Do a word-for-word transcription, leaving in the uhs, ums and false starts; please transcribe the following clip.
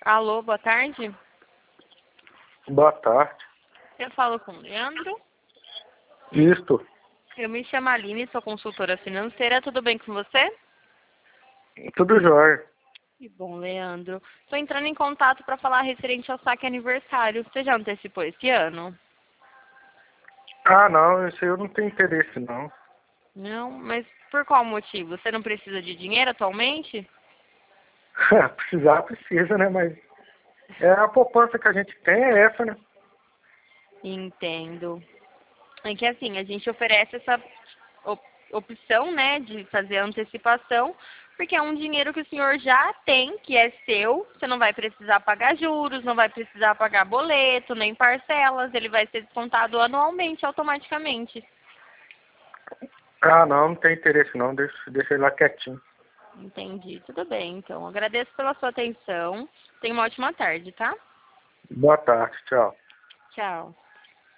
Alô, boa tarde. Boa tarde. Eu falo com o Leandro. Isto. Eu me chamo Aline, sou consultora financeira. Tudo bem com você? Tudo jóia. Que bom, Leandro. Estou entrando em contato para falar referente ao saque aniversário. Você já antecipou esse ano? Ah, não, esse eu não tenho interesse, não. Não, mas por qual motivo? Você não precisa de dinheiro atualmente? Precisar, precisa, né? Mas é a poupança que a gente tem é essa, né? Entendo. É que assim, a gente oferece essa op- opção, né, de fazer a antecipação, porque é um dinheiro que o senhor já tem, que é seu, você não vai precisar pagar juros, não vai precisar pagar boleto, nem parcelas, ele vai ser descontado anualmente, automaticamente. Ah, não, não tem interesse, não. Deixa, deixa ele lá quietinho. Entendi, tudo bem, então. Agradeço pela sua atenção. Tenha uma ótima tarde, tá? Boa tarde, tchau. Tchau.